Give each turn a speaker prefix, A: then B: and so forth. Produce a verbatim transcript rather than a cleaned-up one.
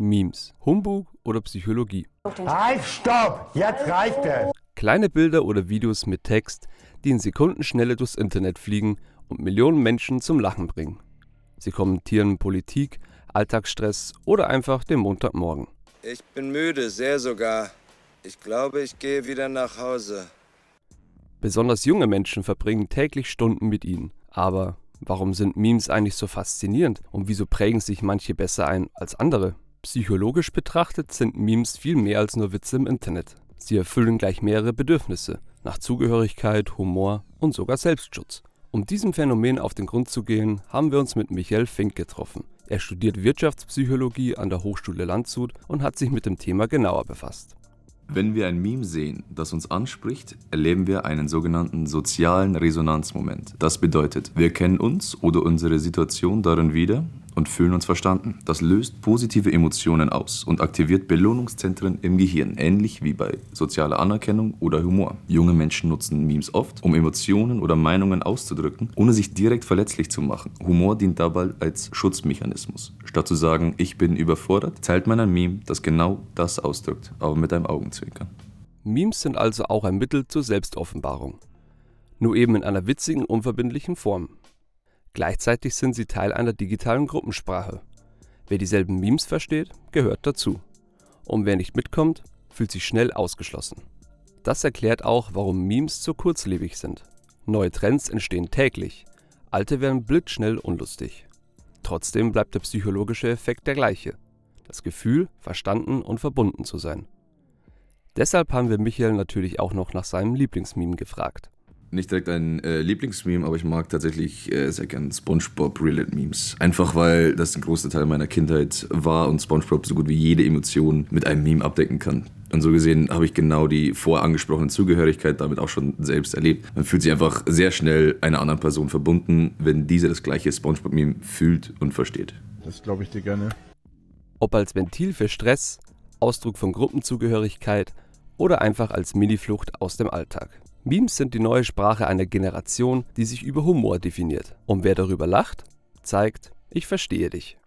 A: Memes, Humbug oder Psychologie?
B: Halt, stopp! Jetzt reicht es!
A: Kleine Bilder oder Videos mit Text, die in Sekundenschnelle durchs Internet fliegen und Millionen Menschen zum Lachen bringen. Sie kommentieren Politik, Alltagsstress oder einfach den Montagmorgen.
C: Ich bin müde, sehr sogar. Ich glaube, ich gehe wieder nach Hause.
A: Besonders junge Menschen verbringen täglich Stunden mit ihnen. Aber warum sind Memes eigentlich so faszinierend und wieso prägen sich manche besser ein als andere? Psychologisch betrachtet sind Memes viel mehr als nur Witze im Internet. Sie erfüllen gleich mehrere Bedürfnisse, nach Zugehörigkeit, Humor und sogar Selbstschutz. Um diesem Phänomen auf den Grund zu gehen, haben wir uns mit Michael Fink getroffen. Er studiert Wirtschaftspsychologie an der Hochschule Landshut und hat sich mit dem Thema genauer befasst.
D: Wenn wir ein Meme sehen, das uns anspricht, erleben wir einen sogenannten sozialen Resonanzmoment. Das bedeutet, wir kennen uns oder unsere Situation darin wieder und fühlen uns verstanden. Das löst positive Emotionen aus und aktiviert Belohnungszentren im Gehirn, ähnlich wie bei sozialer Anerkennung oder Humor. Junge Menschen nutzen Memes oft, um Emotionen oder Meinungen auszudrücken, ohne sich direkt verletzlich zu machen. Humor dient dabei als Schutzmechanismus. Statt zu sagen, ich bin überfordert, teilt man ein Meme, das genau das ausdrückt, aber mit einem Augenzwinkern.
A: Memes sind also auch ein Mittel zur Selbstoffenbarung. Nur eben in einer witzigen, unverbindlichen Form. Gleichzeitig sind sie Teil einer digitalen Gruppensprache. Wer dieselben Memes versteht, gehört dazu. Und wer nicht mitkommt, fühlt sich schnell ausgeschlossen. Das erklärt auch, warum Memes so kurzlebig sind. Neue Trends entstehen täglich, alte werden blitzschnell unlustig. Trotzdem bleibt der psychologische Effekt der gleiche: das Gefühl, verstanden und verbunden zu sein. Deshalb haben wir Michael natürlich auch noch nach seinem Lieblingsmeme gefragt.
D: Nicht direkt ein äh, Lieblingsmeme, aber ich mag tatsächlich äh, sehr gern SpongeBob-Related-Memes. Einfach weil das ein großer Teil meiner Kindheit war und SpongeBob so gut wie jede Emotion mit einem Meme abdecken kann. Und so gesehen habe ich genau die vorher angesprochene Zugehörigkeit damit auch schon selbst erlebt. Man fühlt sich einfach sehr schnell einer anderen Person verbunden, wenn diese das gleiche SpongeBob-Meme fühlt und versteht.
B: Das glaube ich dir gerne.
A: Ob als Ventil für Stress, Ausdruck von Gruppenzugehörigkeit oder einfach als Mini-Flucht aus dem Alltag. Memes sind die neue Sprache einer Generation, die sich über Humor definiert. Und wer darüber lacht, zeigt, ich verstehe dich.